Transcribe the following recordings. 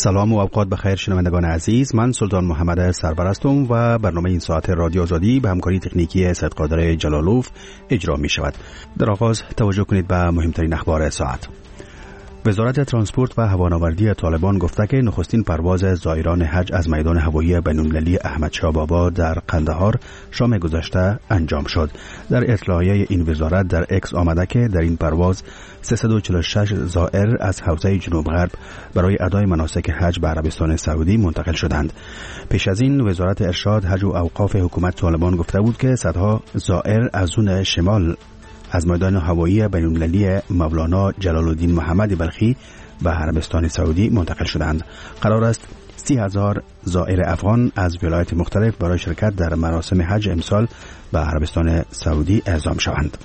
سلام و اوقات بخیر شنوندگان عزیز، من سلطان محمد سرور هستم و برنامه این ساعت رادیو آزادی به همکاری تکنیکی سید قادر جلالوف اجرا می شود. در آغاز توجه کنید به مهمترین اخبار ساعت. وزارت ترانسپورت و هوانوردی طالبان گفته که نخستین پرواز زائران حج از میدان هوایی بین‌المللی احمد شاه بابا در قندهار شام گذشته انجام شد. در اطلاعیه این وزارت در اکس آمده که در این پرواز 346 زائر از حوزه جنوب غرب برای ادای مناسک حج به عربستان سعودی منتقل شدند. پیش از این وزارت ارشاد، حج و اوقاف حکومت طالبان گفته بود که صدها زائر از زون شمال از میدان هوایی بین‌المللی مولانا جلال الدین محمد بلخی به عربستان سعودی منتقل شدند. قرار است 30,000 زائر افغان از ولایات مختلف برای شرکت در مراسم حج امسال به عربستان سعودی اعزام شوند.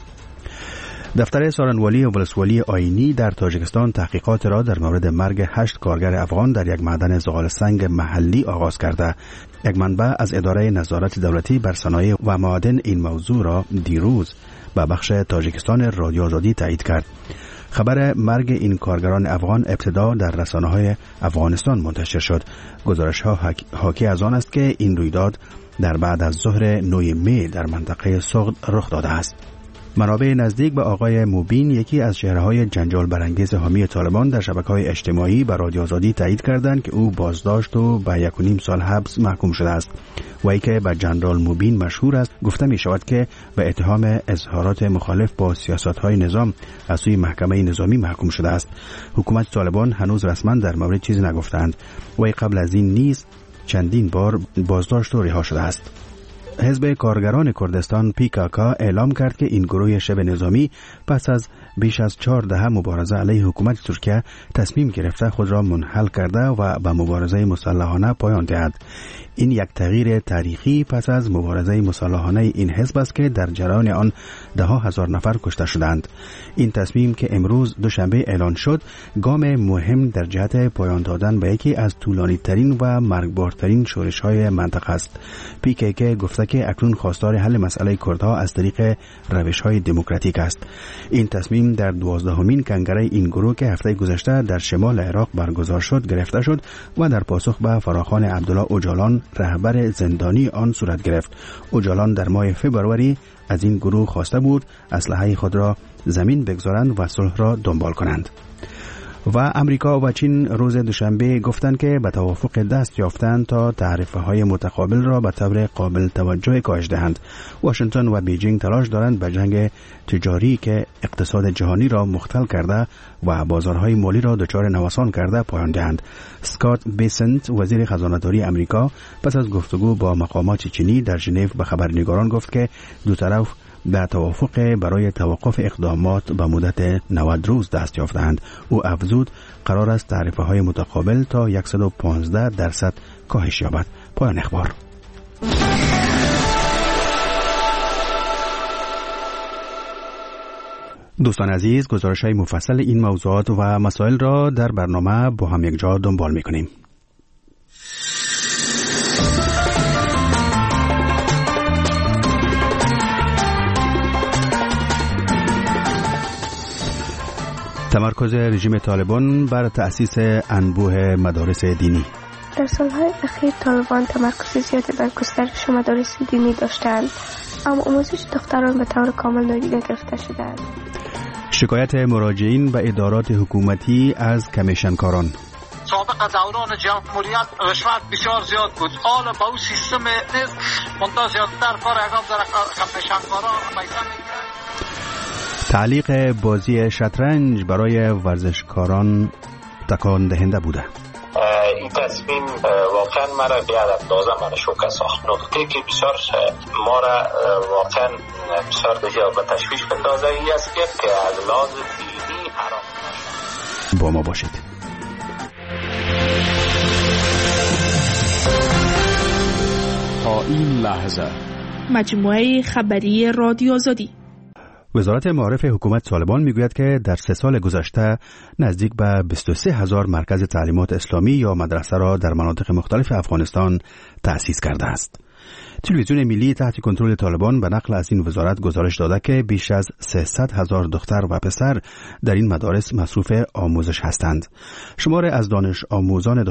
دفتر سارنوالی و ولسوالی آیینی در تاجیکستان تحقیقات را در مورد مرگ 8 کارگر افغان در یک معدن زغال سنگ محلی آغاز کرده. یک منبع از اداره نظارت دولتی بر صنایع و معادن این موضوع را دیروز به بخش تاجیکستان رادیو آزادی تایید کرد. خبر مرگ این کارگران افغان ابتدا در رسانه‌های افغانستان منتشر شد. گزارش‌ها حاکی از آن است که این رویداد در بعد از ظهر 9 می در منطقه سغد رخ داده است. منابع نزدیک به آقای موبین، یکی از چهره‌های جنجال برانگیز حامی طالبان، در شبکه‌های اجتماعی به رادیو آزادی تایید کردند که او بازداشت و به 1.5 سال حبس محکوم شده است. وی که به جنرال موبین مشهور است، گفته می شود که به اتهام اظهارات مخالف با سیاست‌های نظام از سوی محکمه نظامی محکوم شده است. حکومت طالبان هنوز رسما در مورد چیزی نگفتند. وی قبل از این نیز چندین بار بازداشت و رها شده است. حزب کارگران کردستان PKK اعلام کرد که این گروه شبه نظامی پس از بیش از 4 دهه مبارزه علیه حکومت ترکیه تصمیم گرفته خود را منحل کرده و به مبارزه مسلحانه پایان دهد. این یک تغییر تاریخی پس از مبارزه مسلحانه این حزب است که در جریان آن 10,000 نفر کشته شدند. این تصمیم که امروز دوشنبه اعلان شد، گام مهم در جهت پایان دادن به یکی از طولانی ترین و مرگبارترین شورش‌های منطقه است. PKK گفته که اکنون خواستار حل مسئله کردها از طریق روش‌های دموکراتیک است. این تصمیم در 12مین کنگره این گروه که هفته گذشته در شمال عراق برگزار شد گرفته شد و در پاسخ به فراخوان عبدالله اوجالان، رهبر زندانی آن صورت گرفت. اوجالان در ماه فبروری از این گروه خواسته بود اسلحه خود را زمین بگذارند و صلح را دنبال کنند. و امریکا و چین روز دوشنبه گفتند که به توافق دست یافتند تا تعرفه‌های متقابل را به طور قابل توجه کاهش دهند. واشنگتن و بیجینگ تلاش دارند به جنگ تجاری که اقتصاد جهانی را مختل کرده و بازارهای مالی را دچار نوسان کرده پایان دهند. اسکات بیسنت، وزیر خزانه‌داری امریکا، پس از گفتگو با مقامات چینی در ژنو به خبرنگاران گفت که دو طرف به توافق برای توقف اقدامات به مدت 90 روز دست یافتند. او افزود قرار است تعرفه‌های متقابل تا 115% کاهش یابد. پایان اخبار. دوستان عزیز، گزارش‌های مفصل این موضوعات و مسائل را در برنامه با هم یک جا دنبال می‌کنیم. تمرکز رژیم طالبان بر تأسیس انبوه مدارس دینی. در سالهای اخیر طالبان تمرکز زیادی بر گسترش مدارس دینی داشتند، اما آموزش دختران به طور کامل نادیده گرفته شدند. شکایت مراجعین به ادارات حکومتی از کمیشنکاران. سابق دوران جمهوریت رشوت بسیار زیاد بود. حالا با اون سیستم نیست منتها زیادتر کار اقام در کمیشنکاران پیدا میگیرند. تعلیق بازی شطرنج برای ورزشکاران تکان دهنده بوده. این تصمیم واقعا مرا بیاد اندازه من شوکه ساخت. نکته که بسیار ما را واقعا بسیار به تشویش بندازه ای است که از لحاظ دینی حرام نشد. با ما باشید. تا این لحظه مجموعه خبری رادیو آزادی. وزارت معارف حکومت طالبان میگوید که در 3 سال گذشته نزدیک به 23,000 مرکز تعلیمات اسلامی یا مدرسه را در مناطق مختلف افغانستان تأسیس کرده است. تلویزیون ملی تحت کنترل طالبان به نقل از این وزارت گزارش داده که بیش از 300,000 دختر و پسر در این مدارس مصروف آموزش هستند. شمار از دانش آموزان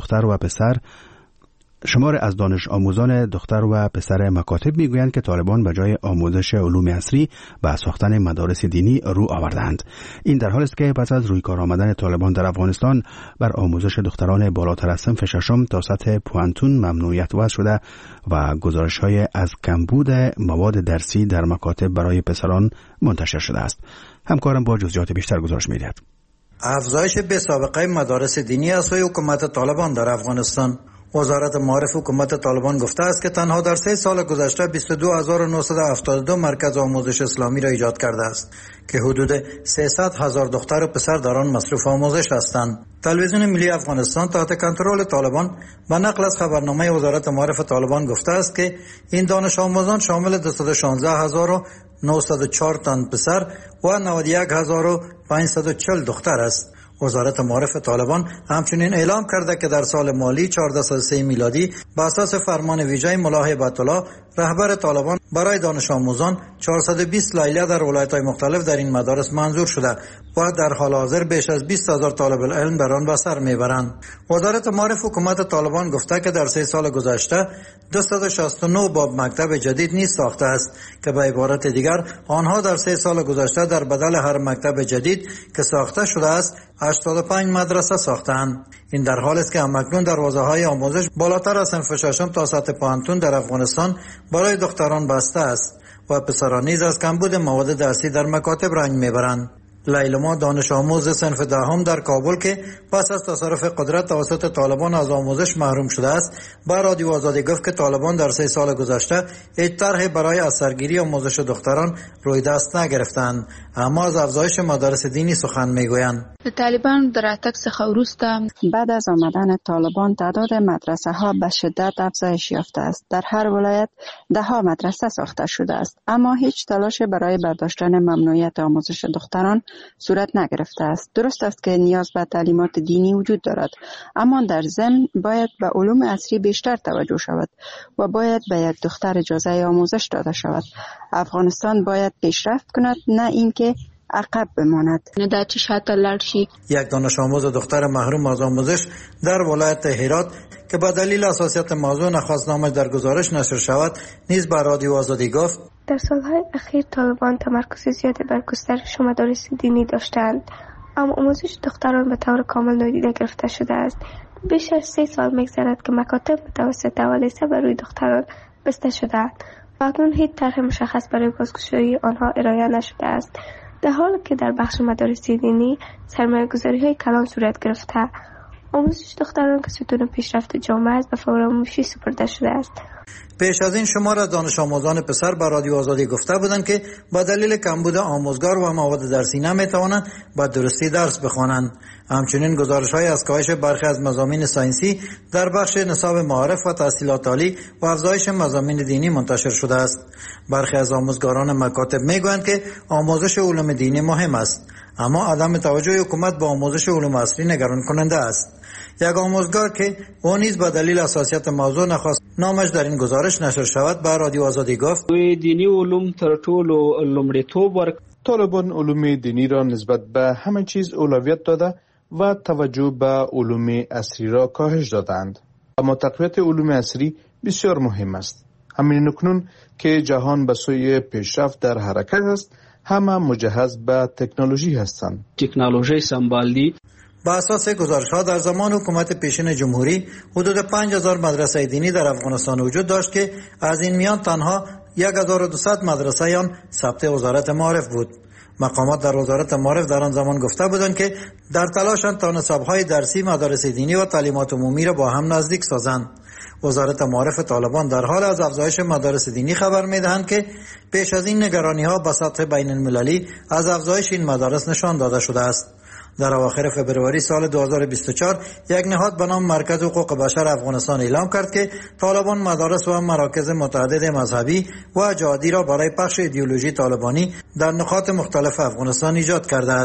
دختر و پسر مکاتب میگویند که طالبان به جای آموزش علوم عصری به ساختن مدارس دینی رو آوردند. این در حالی است که پس از روی کار آمدن طالبان در افغانستان بر آموزش دختران بالاتر از صنف ششم تا سطح پوانتون ممنوعیت وضع شده و گزارش‌های از کمبود مواد درسی در مکاتب برای پسران منتشر شده است. همکارم با جزئیات بیشتر گزارش می‌دهد. افزایش بی‌سابقه مدارس دینی از سوی حکومت طالبان در افغانستان. وزارت معارف حکومت طالبان گفته است که تنها در 3 سال گذشته 22,972 مرکز آموزش اسلامی را ایجاد کرده است که حدود 300,000 دختر و پسر در آن مصروف آموزش هستند. تلویزیون ملی افغانستان تحت کنترل طالبان به نقل از خبرنامه وزارت معارف طالبان گفته است که این دانش آموزان شامل 216,904 تن پسر و 91,540 دختر است. وزارت معارف طالبان همچنین اعلام کرده که در سال مالی 1403 میلادی به اساس فرمان ویژه ملا هیبت الله رهبر طالبان برای دانش آموزان 420 لیلیه در ولایت‌های مختلف در این مدارس منظور شده و در حال حاضر بیش از 20,000 طالب العلم در آن به سر میبرند. وزارت معارف حکومت طالبان گفته که در 3 سال گذشته 269 باب مکتب جدید نیز ساخته است که به عبارت دیگر آنها در 3 سال گذشته در بدل هر مکتب جدید که ساخته شده است 85 مدرسه ساختند. این در حالی است که همکنون دروازه‌های آموزش بالاتر از صنف ششم تا سطح پوانتون در افغانستان برای دختران بسته است و پسران نیز از کمبود مواد درسی در مکاتب رنج میبرند. لیلما دانش آموز صنف دهم در کابل که پس از تصرف قدرت توسط طالبان از آموزش محروم شده است با رادیو آزادی گفت که طالبان در 3 سال گذشته هیچ طرحی برای از سرگیری آموزش دختران روی دست نگرفتند، اما از افزایش مدارس دینی سخن میگویند. طالبان در اتک څخه وروسته بعد از آمدن طالبان تعداد مدرسه ها به شدت افزایش یافته است. در هر ولایت 10 مدرسه ساخته شده است، اما هیچ تلاش برای برداشتن ممنوعیت آموزش دختران صورت نگرفته است. درست است که نیاز به تعلیمات دینی وجود دارد، اما در ضمن باید به علوم عصری بیشتر توجه شود و باید به یک دختر اجازه آموزش داده شود. افغانستان باید پیشرفت کند، نه اینکه عقب بماند. نه چه شاته لاړ شي. یک دانش آموز دختر محروم از آموزش در ولایت هرات که به دلیل حساسیت موضوع نخواست نامش در گزارش نشر شود نیز به رادیو آزادی گفت در سالهای اخیر طالبان تمرکز زیادی بر گسترش مدارس دینی داشتند، اما آموزش دختران به طور کامل نادیده گرفته شده است. بیش از 3 سال می‌گذرد که مکاتب متوسطه و لیسه بر روی دختران بسته شده‌اند و اکنون هیچ طرح مشخص برای بازگشایی آنها ارائه نشده است، در حالی که در بخش مدارس دینی سرمایه‌گذاری‌های کلان صورت گرفته. آموزش دختران که ستون پیشرفت جامعه است به فراموشی سپرده شده است. پیش از این شمار از دانش آموزان پسر به رادیو آزادی گفته بودند که با دلیل کمبود آموزگار و مواد درسی نمیتوانند به درستی درس بخوانند. همچنین گزارش‌های از کاهش برخی از مضامین ساینسی در بخش نصاب معارف و تحصیلات عالی و افزایش مضامین دینی منتشر شده است. برخی از آموزگاران مکاتب میگویند که آموزش علوم دینی مهم است، اما عدم توجه حکومت به آموزش علوم عصری نگران کننده است. یک آموزگار که او نیز به دلیل حساسیت موضوع نخواست نامش در این گزارش نشر شود به رادیو آزادی گفت دینی علوم تر ټولو لومړیتوب ورکړ. طالبان علوم دینی را نسبت به همه چیز اولویت داده و توجه به علوم عصری را کاهش دادند. اما تقویت علوم عصری بسیار مهم است. همین اکنون که جهان به سوی پیشرفت در حرکت است، همه مجهز به تکنولوژی هستند. تکنولوژی سمبالدی. با اساس گزارش‌ها در زمان حکومت پیشین جمهوری حدود 5000 مدرسه دینی در افغانستان وجود داشت که از این میان تنها 1200 مدرسه آن ثبت وزارت معارف بود. مقامات در وزارت معارف در آن زمان گفته بودند که در تلاشند تا نصاب‌های درسی مدارس دینی و تعلیمات عمومی را با هم نزدیک سازند. وزارت معارف طالبان در حال از افزایش مدارس دینی خبر می‌دهند که پیش از این نگرانی‌ها به سطح بین‌المللی از افزایش این مدارس نشان داده شده است. در اواخر فبروری سال 2024 یک نهاد به نام مرکز حقوق بشر افغانستان اعلام کرد که طالبان مدارس و مراکز متعدد مذهبی و جهادی را برای پخش ایدئولوژی طالبانی در نقاط مختلف افغانستان ایجاد کرده است.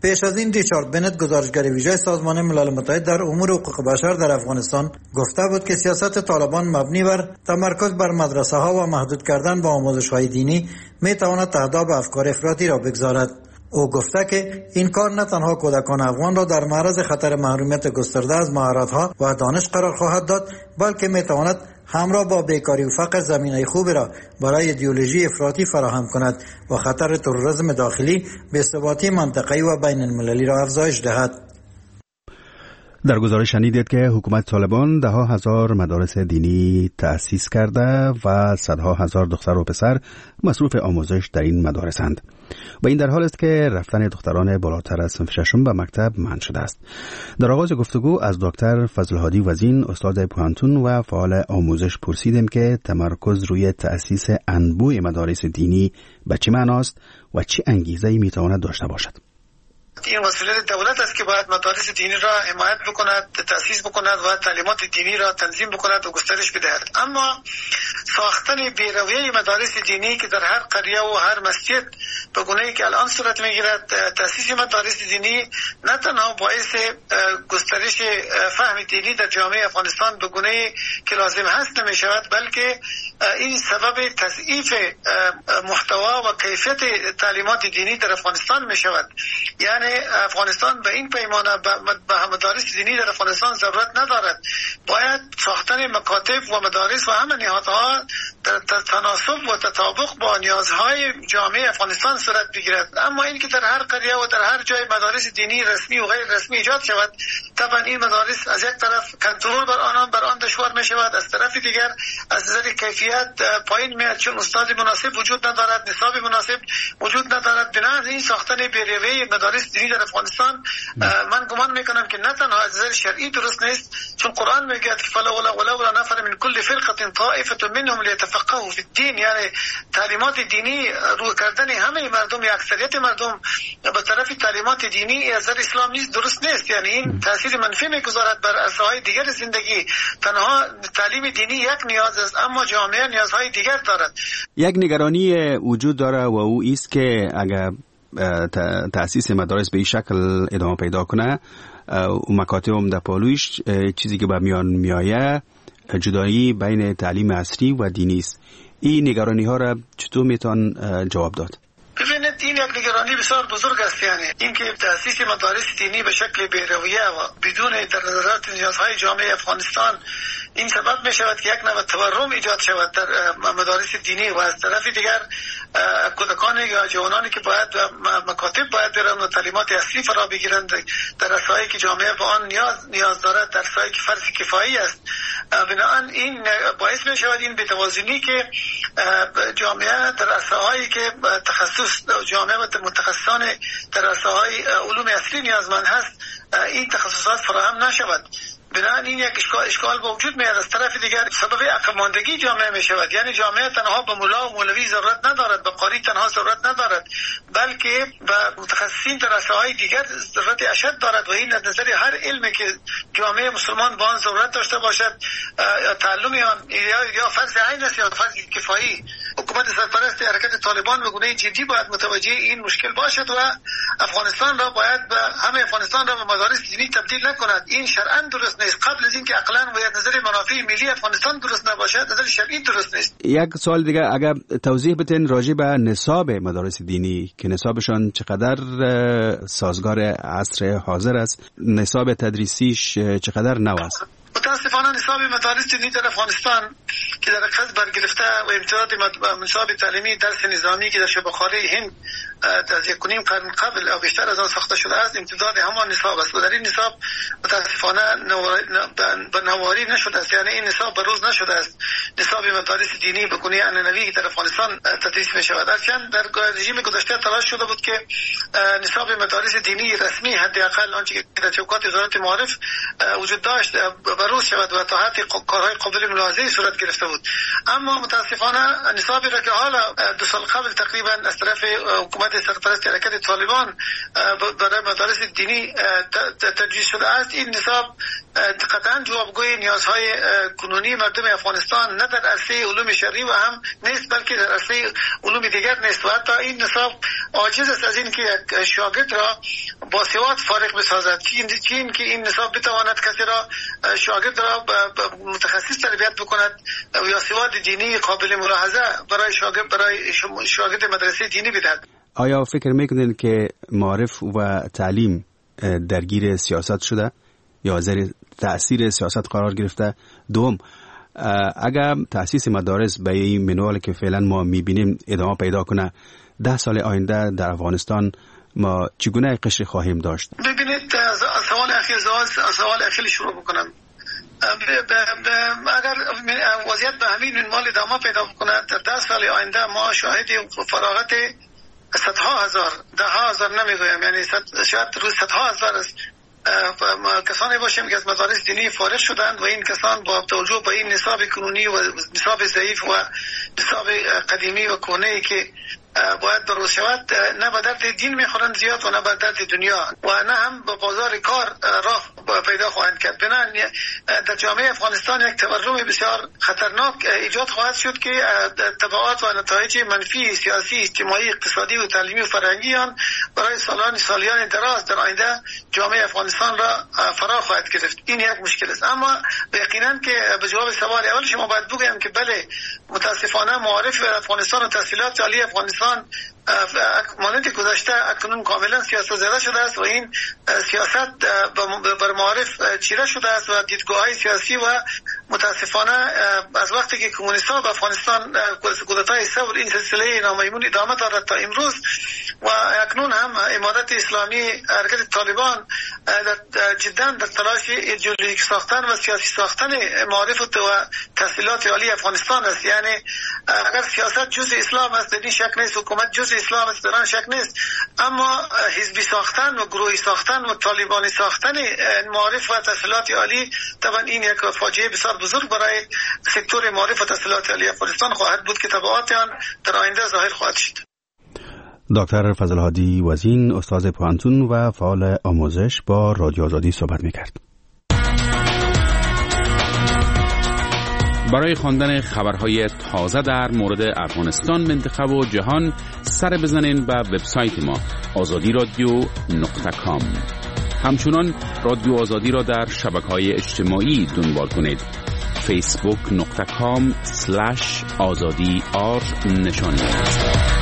پیش از این ریچارد بنت گزارشگر ویژه سازمان ملل متحد در امور حقوق بشر در افغانستان گفته بود که سیاست طالبان مبنی بر تمرکز بر مدرسه ها و محدود کردن با آموزش های دینی می تواند تهداب افکار افراطی را بگذارد. او گفته که این کار نه تنها کودکان افغان را در معرض خطر محرومیت گسترده از مهارت‌ها و دانش قرار خواهد داد، بلکه می‌تواند همراه با بیکاری و فقر زمینه خوبی را برای ایدئولوژی افراطی فراهم کند و خطر تروریسم داخلی، بی‌ثباتی منطقه‌ای و بین المللی را افزایش دهد. در گزارش شنیدید که حکومت طالبان ده‌ها هزار مدارس دینی تأسیس کرده و صدها هزار دختر و پسر مصروف آموزش در این مدارسند و این در حال است که رفتن دختران بالاتر از صنف ششم به مکتب منع شده است. در آغاز گفتگو از دکتر فضل‌هادی وزین استاد پوهنتون و فعال آموزش پرسیدیم که تمرکز روی تأسیس انبوه مدارس دینی به چه معناست و چه انگیزه‌ای میتواند داشته باشد. این مسئولیت دولت است که باید مدارس دینی را حمایت بکند، تأسیس بکند و تعلیمات دینی را تنظیم بکند و گسترش بدهد. اما ساختن بی‌رویه مدارس دینی که در هر قریه و هر مسجد به گونه‌ای که الان صورت می‌گیرد، تأسیس مدارس دینی نه تنها باعث گسترش فهم دینی در جامعه افغانستان به گونه‌ای که لازم هست نمی‌شود، بلکه این سبب تضعیف محتوا و کیفیت تعلیمات دینی در افغانستان می‌شود. یعنی افغانستان به این پیمانه به مدارس دینی در افغانستان ضرورت ندارد. باید ساختن مکاتب و مدارس و همه نهادها در تناسب و تطابق با نیازهای جامعه افغانستان صورت بگیرد. اما این که در هر قریه و در هر جای مدارس دینی رسمی و غیر رسمی ایجاد شود، طبعا این مدارس از یک طرف کنترل بر آن دشوار می شود، از طرف دیگر از نظر کیفیت پایین میاد، چون استاد مناسب وجود ندارد، نصاب مناسب وجود ندارد. بنابراین این ساختن بی‌رویه مدارس دینی در افغانستان من گمان میکنم که نه تنها از نظر شرعی درست نیست، چون قرآن میگه که فلولا نفر من كل فرقه طائفه منهم لیتفقهوا فی الدین، یعنی تعلیمات دینی رو کردن همه مردم یا اکثریت مردم به طرف تعلیمات دینی از نظر اسلام نیست، درست نیست. یعنی این تاثیر منفی میگذارد بر عرصه‌های دیگر زندگی. تنها تعلیم دینی یک نیاز است، اما جامعه نیازهای دیگر دارد. یک نگرانی وجود داره و او است که اگر تأسیس مدارس به این شکل ادامه پیدا کنه و مکاتب هم در پالویش، چیزی که به میان میآید جدایی بین تعلیم عصری و دینی است. این نگرانی ها را چطور میتون جواب داد؟ ببینید، این یک نگرانی بسیار بزرگ است. یعنی اینکه تأسیس مدارس دینی به شکل بی‌رویه و بدون در نظرات نیازهای جامعه افغانستان این سبب می شود که یک نوع تورم ایجاد شود در مدارس دینی و از طرف دیگر کودکان یا جوانانی که باید مکاتب باید برن و تعلیمات اصلی فرا بگیرند در رسایی که جامعه به آن نیاز دارد، در رسایی که فرض کفایی است. بنابراین این باعث می شود این بی‌توازنی که جامعه در رسایی که تخصص جامعه و متخصصان در رسایی علوم اصلی نیازمند هست، این تخصصات فراهم نشود. بنابراین این یک اشکال به وجود میاد. از طرف دیگر سبب عقب ماندگی جامعه می شود. یعنی جامعه تنها به ملا و مولوی ضرورت ندارد، به قاری تنها ضرورت ندارد، بلکه به متخصصین در رساهای دیگر ضرورت اشد دارد و این از نظر هر علمی که جامعه مسلمان با آن ضرورت داشته باشد، تعلم آن یا فرض عین است یا فرض کفایی. حکومت سرپرست حرکت طالبان به گونه جدی باید متوجه این مشکل باشد و افغانستان را باید همه افغانستان را به مدارس دینی تبدیل نکند. این شرعاً درست نیست. قبل از اینکه عقلاً و از نظر منافع ملی افغانستان درست نباشد، از نظر شرعی درست نیست. یک سوال دیگه، اگر توضیح بدین راجع به نصاب مدارس دینی که نصابشان چقدر سازگار عصر حاضر است، نصاب تدریسیش چقدر نو است؟ متاسفانه نصاب مدارس دینی در افغانستان که در اخذ برگرفته و امتداد نصاب تعلیمی درس نظامی که در شبه‌خواره هند از 1.5 قرن قبل او بیشتر از آن ساخته شده است، امتداد همان نصاب است و در این نصاب متاسفانه نواری نشده است. یعنی این نصاب بروز نشده است. نصاب مدارس دینی به گونه عنعنوی در افغانستان تدریس می شود. هرچند در رژیم گذشته تلاش شده بود که نصاب مدارس دینی رسمی حداقل آنچه که در چوکات وزارت معارف وجود داشت بروز شود و تا حد کارهای قابل ملاحظه صورت گرفته بود. اما متاسفانه نصابی را که حالا 2 سال قبل تقریبا از طرف حکومت تحت سرپرستی حرکت طالبان برای مدارس دینی تجویز شده است. این نصاب قطعا جوابگوی نیازهای کنونی مردم افغانستان نه در عرصه علوم شرعی و هم نیست، بلکه در عرصه علوم دیگر نیست و حتی این نصاب عاجز است از این که یک شاگرد را با سواد فارغ بسازد. که این نصاب بتواند کسی را شاگرد را متخصص تربیت بکند و یا سواد دینی قابل ملاحظه برای شاگرد مدرسه دینی بدهد. آیا فکر میکنید که معارف و تعلیم درگیر سیاست شده یا زیر تأثیر سیاست قرار گرفته؟ دوم، اگر تأسیس مدارس به این منوالی که فعلا ما میبینیم ادامه پیدا کنه، 10 سال آینده در افغانستان ما چگونه قشر خواهیم داشت؟ ببینید، سوال اخیر شروع بکنم. اگر وضعیت به همین منوال ادامه پیدا بکنه، در 10 سال آینده ما شاهد فراغت صدها هزار، ده ها هزار نمیگویم، یعنی شاید روز صدها هزار است کسانی باشیم که از مدارس دینی فارغ شدند و این کسان با توجه به این نصاب کنونی و نصاب ضعیف و نصاب قدیمی و کهنه‌ای که باید بروز شود، نه به درد دین میخورند زیاد و نه به درد دنیا و نه هم به بازار کار راه پیدا خواهند کرد. بنابراین در جامعه افغانستان یک تورم بسیار خطرناک ایجاد خواهد شد که تبعات و نتایج منفی سیاسی، اجتماعی، اقتصادی و تعلیمی و فرهنگی آن برای سالیان دراز در آینده جامعه افغانستان را فرا خواهد گرفت. این یک مشکل است. اما یقینا که به جواب سوال اول شما باید بگویم که بله، متاسفانه معارف افغانستان و تحصیلات عالی افغانستان مانند گذشته اکنون کاملا سیاست زده شده است و این سیاست بر معارف چیره شده است و دیدگاه‌های سیاسی و متاسفانه از وقتی که کمونیست‌ها به افغانستان کودتای ثور این سلسله نامیمون ادامه دارد تا امروز و اکنون هم امارت اسلامی حرکت طالبان جدا در تلاش ایدئولوژیک ساختن و سیاسی ساختن معارف و تحصیلات عالی افغانستان است. یعنی اگر سیاست جزء اسلام است، در این شک نیست، حکومت جزء اسلام است، در آن شک نیست، اما حزبی ساختن و گروهی ساختن و طالبانی ساختن معارف و تحصیلات عالی طبعا این یک فاجعه بسیار بزرگ برای سکتور معارف و تحصیلات عالی افغانستان خواهد بود که تبعات آن در آینده ظاهر خواهد شد. دکتر فضل هادی وزین، استاد پوهنتون و فعال آموزش، با رادیو آزادی صحبت می‌کرد. برای خواندن خبرهای تازه در مورد افغانستان، منطقه و جهان سر بزنین به وبسایت ما azadi.radio.com. همچنان رادیو آزادی را در شبکه‌های اجتماعی دنبال کنید. facebook.com/azadi_r نشانی است.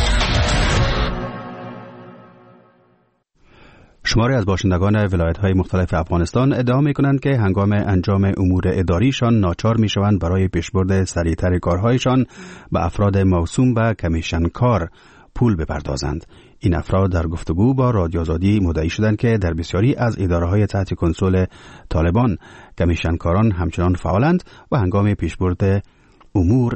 شماری از باشندگان ولایت‌های مختلف افغانستان ادعا می‌کنند که هنگام انجام امور اداریشان ناچار می‌شوند برای پیشبرد سریعتر کارهایشان به افراد موسوم به کمیشن کار پول بپردازند. این افراد در گفتگو با رادیو آزادی مدعی شدند که در بسیاری از اداره‌های تحت کنترل طالبان کمیشن کاران همچنان فعالند و هنگام پیشبرد امور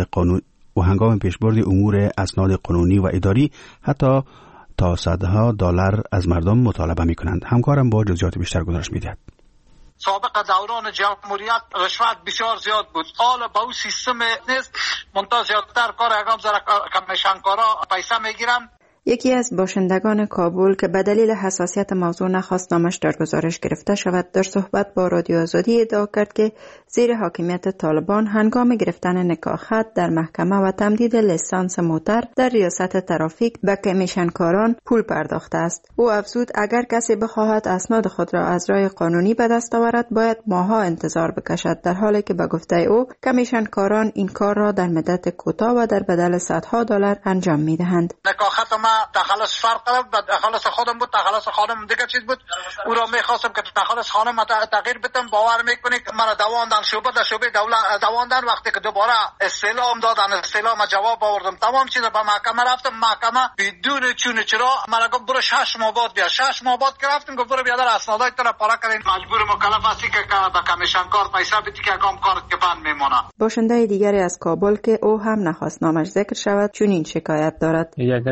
اسناد قانونی و اداری حتی تا صدها دلار از مردم مطالبه می‌کنند. همکارم با جزئیات بیشتر گزارش می‌دهد. سابق دوران جمهوریت رشوت بسیار زیاد بود. حالا با اون سیستم نیست، منتها زیادتر کار اقام زر کمیشنکارا پیسه میگیرن. یکی از باشندگان کابل که به دلیل حساسیت موضوع نخواست نامش در گزارش گرفته شود، در صحبت با رادیو آزادی ادعا کرد که زیر حاکمیت طالبان هنگام گرفتن نکاحت در محکمه و تمدید لیسانس موتر در ریاست ترافیک به کمیشنکاران پول پرداخته است. او افزود اگر کسی بخواهد اسناد خود را از راه قانونی به دست آورد باید ماه‌ها انتظار بکشد، در حالی که به گفته او کمیشنکاران این کار را در مدت کوتاه و در بدل صدها دلار انجام می‌دهند. نکاحت ما تخلص فرق داره، تخلص خودم بود، تخلص خانم دیگه چیز بود. او را می‌خواستم که تخلص خانم تغییر بدم. باور می‌کنید که من دواندن در شعبه دولت دواندن وقتی که دوباره استعلام دادن، استعلام جواب آوردم، تمام چیز به محکمه رفتم، محکمه بدون چونه چرا من گفت برو 6 ماه بعد بیا. 6 ماه بعد گرفتم گفت برو بیا در اسنادای تو را پاره کردین. مجبور مکلف هستی که به کمیشن کار پیسه بدی که کام کارت که بند میمونه. باشنده دیگری از کابل که او هم نخواست نامش ذکر شود چنین شکایت دارد. یک واضح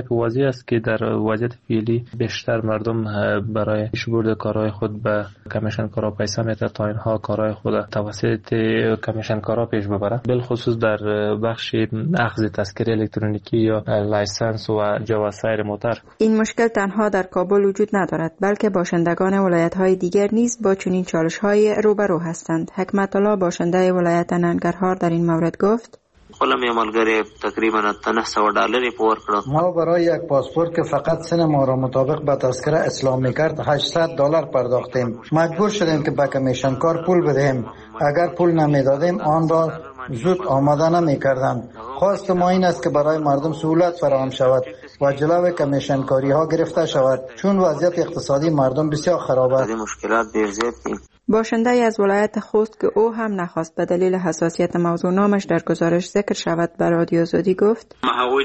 است که در وضعیت فعلی بیشتر مردم برای پیشبرد کارهای خود به کمیشنکارا پیسه میده تا اینها کارهای خود توسط کمیشنکارا پیش ببرند، بالخصوص در بخش اخذ تذکره الکترونیکی یا لایسنس و جواز سایر موتر. این مشکل تنها در کابل وجود ندارد، بلکه باشندگان ولایت‌های دیگر نیز با چنین چالش‌های روبرو هستند. حکمت الله باشنده ولایت ننگرهار در این مورد گفت: خودم یه ملګری تقریبا $900 پور کړ. ما برای یک پاسپورت که فقط سن ما را مطابق به تذکره اسلام میکرد $800 پرداختیم. مجبور شدیم که به کمیشنکار پول بدهیم. اگر پول نمیدادیم آن را زود آماده نمیکردند. خواست ما این است که برای مردم سهولت فراهم شود و جلوی کمیشنکاری ها گرفته شود، چون وضعیت اقتصادی مردم بسیار خراب است. مشکلات ډیر زیات دي. باشنده از ولایت خوست که او هم نخواست به دلیل حساسیت موضوع نامش در گزارش ذکر شود به رادیو آزادی گفت: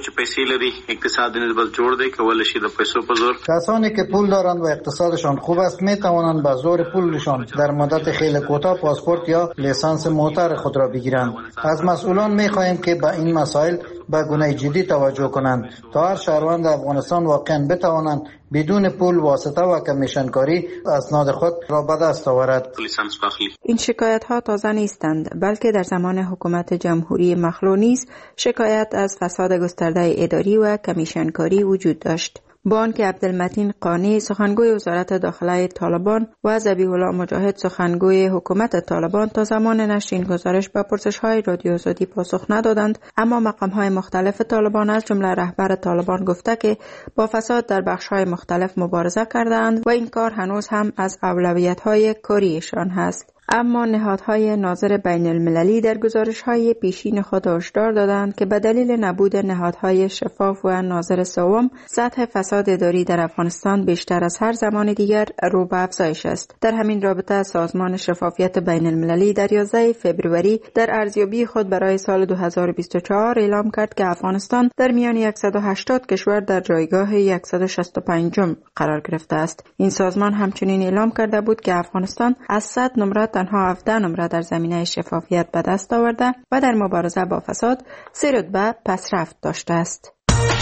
کسانی که پول دارند و اقتصادشان خوب است می توانند به زور پولشان در مدت خیلی کوتاه پاسپورت یا لیسانس موتر خود را بگیرند. از مسئولان می خواهیم که به این مسائل به گونه جدی توجه کنند تا هر شهروند افغانستان واقعا بتوانند بدون پول واسطه و کمیشنکاری اسناد خود را به دست آورد. این شکایت ها تازه نیستند، بلکه در زمان حکومت جمهوری مخلوع نیز شکایت از فساد گسترده اداری و کمیشنکاری وجود داشت. با آنکه عبدالمتین قانی سخنگوی وزارت داخله طالبان و ذبیح الله مجاهد سخنگوی حکومت طالبان تا زمان نشر این گزارش به پرسش‌های رادیو آزادی پاسخ ندادند، اما مقام‌های مختلف طالبان از جمله رهبر طالبان گفته که با فساد در بخش‌های مختلف مبارزه کردند و این کار هنوز هم از اولویت‌های کاریشان هست. اما نهادهای ناظر بین المللی در گزارش‌های پیشین خود هشدار دادند که به دلیل نبود نهادهای شفاف و ناظر سوم، سطح فساد اداری در افغانستان بیشتر از هر زمان دیگر رو به افزایش است. در همین رابطه سازمان شفافیت بین المللی در 11 فوریه در ارزیابی خود برای سال 2024 اعلام کرد که افغانستان در میان 180 کشور در جایگاه 165 قرار گرفته است. این سازمان همچنین اعلام کرده بود که افغانستان از 100 نمره تنها 17 نمره در زمینه شفافیت به دست آورده و در مبارزه با فساد 3 رتبه پسرفت داشته است.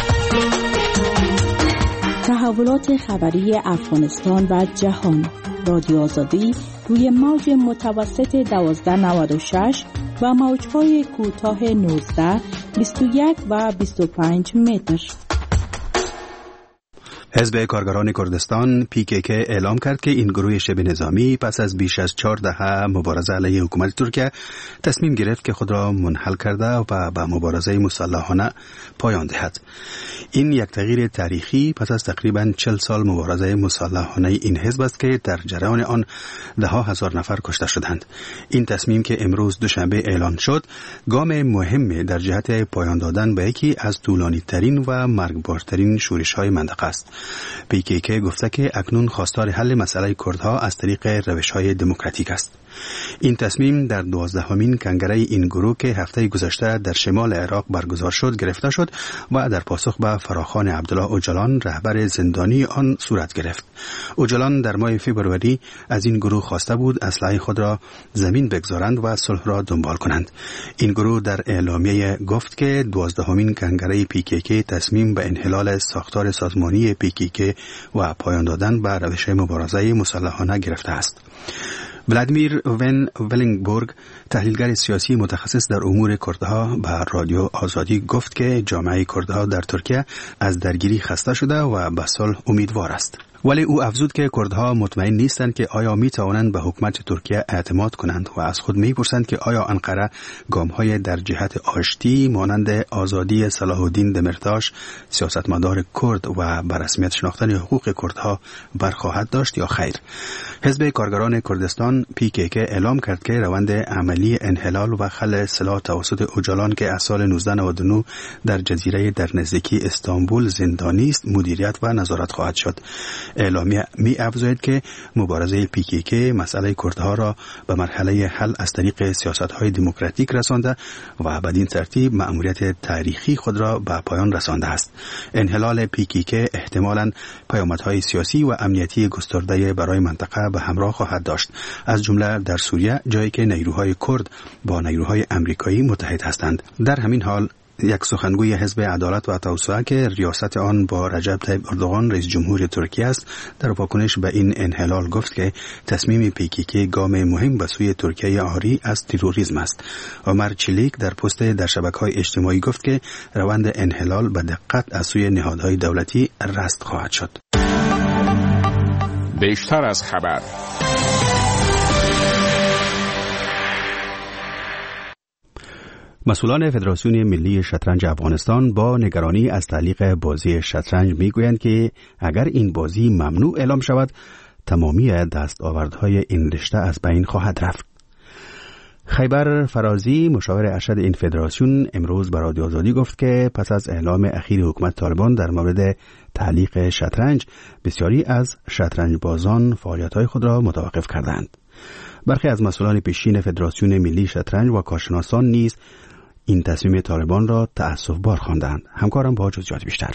تحولات خبری افغانستان و جهان. رادیو آزادی روی موج متوسط 1296 و موج‌های کوتاه 19، 21 و 25 متر. حزب کارگران کردستان PKK اعلام کرد که این گروه شبه نظامی پس از بیش از 4 دهه مبارزه علیه حکومت ترکیه تصمیم گرفت که خود را منحل کرده و به مبارزه مسلحانه پایان دهد. این یک تغییر تاریخی پس از تقریباً 40 سال مبارزه مسلحانه این حزب است که در جریان آن ده ها هزار نفر کشته شدند. این تصمیم که امروز دوشنبه اعلان شد گام مهمی در جهت پایان دادن به یکی از طولانی ترین و مرگبارترین شورش های منطقه است. PKK گفته که اکنون خواستار حل مسئله کردها از طریق روش‌های دموکراتیک است. این تصمیم در 12مین کنگره این گروه که هفته گذشته در شمال عراق برگزار شد گرفته شد و در پاسخ به فراخوان عبدالله اوجلان رهبر زندانی آن صورت گرفت. اوجلان در ماه فوریه از این گروه خواسته بود اسلحه خود را زمین بگذارند و صلح را دنبال کنند. این گروه در اعلامیه گفت که 12مین کنگره PKK تصمیم به انحلال ساختار سازمانی PKK و پایان دادن به روش مبارزه مسلحانه گرفته است. ولادیمیر ون ولینگبورگ تحلیلگر سیاسی متخصص در امور کردها به رادیو آزادی گفت که جامعه کردها در ترکیه از درگیری خسته شده و به صلح امیدوار است. ولی او افزود که کردها مطمئن نیستند که آیا می توانند به حکومت ترکیه اعتماد کنند و از خود می پرسند که آیا انقره گام‌های در جهت آشتی مانند آزادی صلاح الدین دمرتاش سیاستمدار کرد و به رسمیت شناختن حقوق کردها برخواهد داشت یا خیر. حزب کارگران کردستان PKK اعلام کرد که روند عملی انحلال و خلع سلاح توسط اوجلان که از سال 1999 در جزیره در نزدیکی استانبول زندانی است مدیریت و نظارت خواهد شد. اعلامیه می افزاید که مبارزه PKK مسئله کردها را به مرحله حل از طریق سیاست‌های دموکراتیک رسانده و بدین ترتیب مأموریت تاریخی خود را به پایان رسانده است. انحلال PKK احتمالاً پیامدهای سیاسی و امنیتی گسترده برای منطقه به همراه خواهد داشت، از جمله در سوریه جایی که نیروهای کرد با نیروهای امریکایی متحد هستند. در همین حال یک سخنگوی حزب عدالت و توسعه که ریاست آن با رجب طیب اردوغان رئیس جمهور ترکیه است، در واکنش به این انحلال گفت که تصمیم پیکیکی گام مهم به سوی ترکیه عاری از تروریسم است. عمر چلیک در پست در شبکه‌های اجتماعی گفت که روند انحلال به دقت از سوی نهادهای دولتی رصد خواهد شد. بیشتر از خبر. مسئولان فدراسیون ملی شطرنج افغانستان با نگرانی از تعلیق بازی شطرنج میگویند که اگر این بازی ممنوع اعلام شود، تمامی دستاوردهای این رشته از بین خواهد رفت. خیبر فرازی مشاور ارشد این فدراسیون امروز به رادیو آزادی گفت که پس از اعلام اخیر حکومت طالبان در مورد تعلیق شطرنج، بسیاری از شطرنج بازان فعالیت‌های خود را متوقف کردند. برخی از مسئولان پیشین فدراسیون ملی شطرنج و کارشناسان نیز این تصمیم طالبان را تأسف‌بار خواندند. همکارم با جزئیات بیشتر.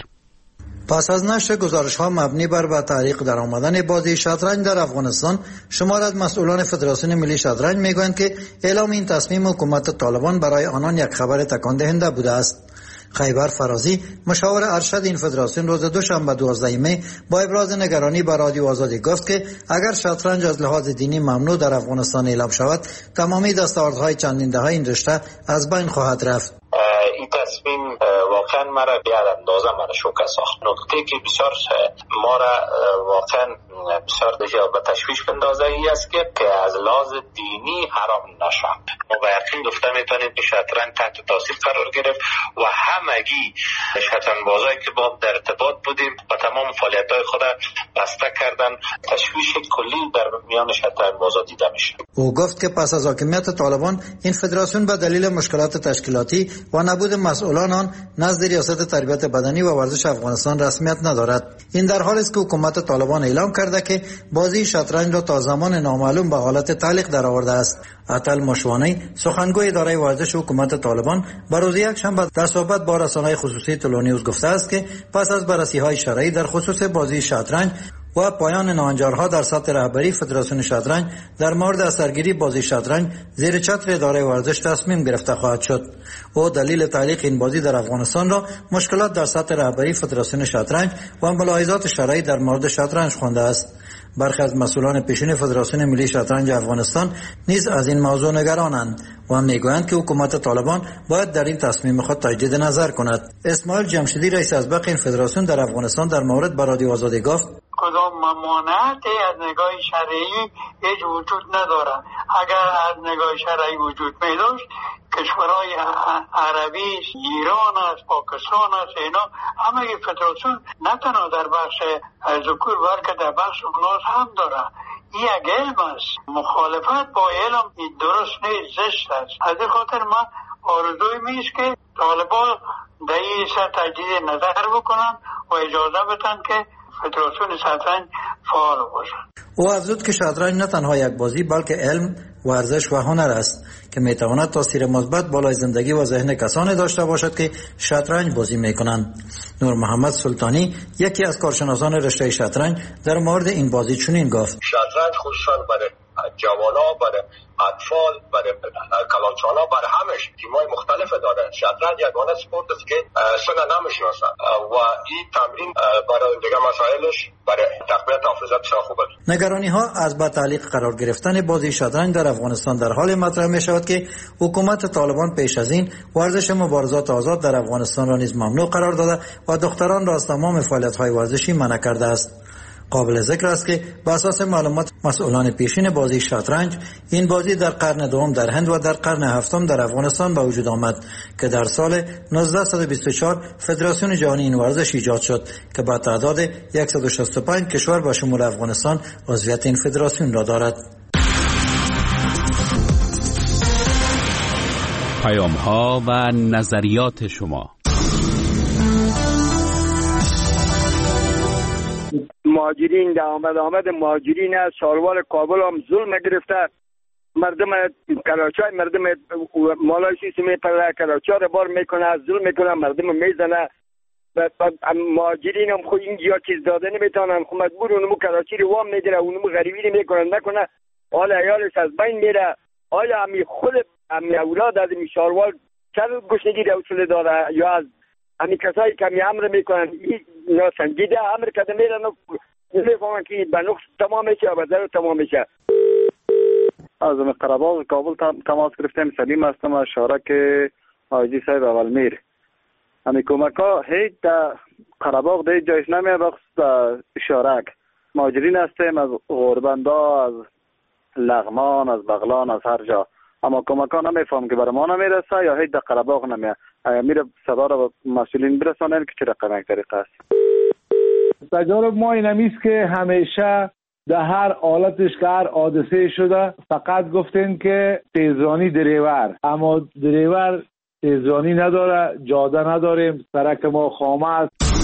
پس از نشر گزارش‌ها مبنی بر به تعلیق در آمدن بازی شطرنج در افغانستان، شمار از مسئولان فدراسیون ملی شطرنج میگویند که اعلام این تصمیم حکومت طالبان برای آنان یک خبر تکان دهنده بوده است. خیبر فرازی مشاور ارشد این فدراسیون روز دوشنبه 12 می با ابراز نگرانی به رادیو آزادی گفت که اگر شطرنج از لحاظ دینی ممنوع در افغانستان اعلام شود، تمامی دستاوردهای چندین دهه این رشته از بین خواهد رفت. این تصمیم واقعا مرا بیاد اندازه مرا شوکه ساخت. نکته که بسیار ما را واقعا بسیار دیگه به تشویش بندازه ای است که از لحاظ دینی حرام نشد. ما با یقین گفته میتونیم که شطرنج تحت تاثیر قرار گرفت و همگی شطرنج بازایی که با در ارتباط بودیم و تمام فعالیت‌های خود بسته کردن، تشویش کلی در میان شطرنج بازا دیده میشه. او گفت که پس از حاکمیت طالبان این فدراسیون به دلیل مشکلات تشکیلاتی و نبود مسئولان آن نزد ریاست تربیت بدنی و ورزش افغانستان رسمیت ندارد. این در حالی است که حکومت طالبان اعلام کرده که بازی شطرنج را تا زمان نامعلوم به حالت تعلیق درآورده است. عطل مشوانی سخنگوی اداره ورزش حکومت طالبان به روز یکشنبه در صحبت با رسانه‌های خصوصی تلونیوز گفته است که پس از بررسی‌های شرعی در خصوص بازی شطرنج و پایان ناهنجارها در سطح رهبری فدراسیون شطرنج در مورد اثرگیری بازی شطرنج زیر چتر اداره ورزش تصمیم گرفته خواهد شد. او دلیل تعلیق این بازی در افغانستان را مشکلات در سطح رهبری فدراسیون شطرنج و ملاحظات شرعی در مورد شطرنج خوانده است. برخی از مسئولان پیشین فدراسیون ملی شطرنج افغانستان نیز از این موضوع نگرانند و میگویند که حکومت طالبان باید در این تصمیم خود تجدید نظر کند. اسماعیل جمشیدی رئیس اسبق این فدراسیون در افغانستان در مورد به رادیو آزادی گفت کدام ممانعتی از نگاه شرعی هیچ وجود نداره. اگر از نگاه شرعی وجود می‌داشت، کشورهای عربی، ایران است، پاکستان است، اینا همه فدراسیون نه تنها در بخش ذکور بلکه در بخش اوناس هم داره. این یک علم است. مخالفت با علم درست نیست، زشت است. از این خاطر من آرزوی میست که طالبان در این سر تجدید نظر بکنن و اجازه بدن که فدراسیون شطرنج فعال باشد. او افزود که شطرنج نه تنها یک بازی بلکه علم، ورزش و هنر است که میتواند تاثیر مثبت بالای زندگی و ذهن کسانی داشته باشد که شطرنج بازی میکنند. نور محمد سلطانی یکی از کارشناسان رشته شطرنج در مورد این بازی چنین گفت: شطرنج خصوصا برای جوانا، برای اطفال، برای کلاچانا، برای همش تیمای مختلف دارن. شطرنج یگانه سپورت است که سن نمیشناسن و این تمرین برای دیگه مسائلش برای تقویت حافظه بسیار خوبه. نگرانی ها از با تعلیق قرار گرفتن بازی شطرنج در افغانستان در حال مطرح می شود که حکومت طالبان پیش از این ورزش مبارزات آزاد در افغانستان را نیز ممنوع قرار داده و دختران را از تمام فعالیت‌های ورزشی منع کرده است. قابل ذکر است که بر اساس معلومات مسئولان پیشین بازی شطرنج، این بازی در قرن دوم در هند و در قرن هفتم در افغانستان به وجود آمد که در سال 1924 فدراسیون جهانی این ورزش ایجاد شد که با تعداد 165 کشور به شمول افغانستان عضویت این فدراسیون را دارد. پیام‌ها و نظریات شما. مهاجرین در آمد مهاجرین است. شاروار کابل هم ظلم گرفته، مردم کراچی، مردم مالای سیسی میپره، کراچی را بار میکنه، ظلم میکنه، مردم میزنه. مهاجرین هم خود اینجا چیز داده نمیتونن، خود مجبور اونمو کراچی رو وام میگیره، اونمو غریبی نمیکنن، نکنه حال عیالش از بین میره. آیا همی خود همی اولاد از این شاروار چرا گشنگی در اصول داره یا از همین کسایی که می امر میکنن ناسنجیده امر کده میرن نمیفهمن که به نقص تمام میشه و به ضرر تمام میشه. از قره‌باغ کابل تماس گرفتیم. سلیم هستم از شارک حاجی صاحب اول میر. همین کمک ها هیچ در قره‌باغ در جایش نمیه بخصوص شارک مهاجرین هستیم از غربندا، از لغمان، از بغلان، از هر جا، اما کمک ها نمیفهم که برای ما نمیرسه یا هیچ در قره‌باغ نمیه. میره صدا را به مسئولین برسانن که چه رقم یک طریقه است. تجارب ما این همیست که همیشه در هر حالتش که هر حادثه شده فقط گفتین که تیزرانی دریور، اما دریور تیزرانی نداره، جاده نداریم، سرک ما خامه است.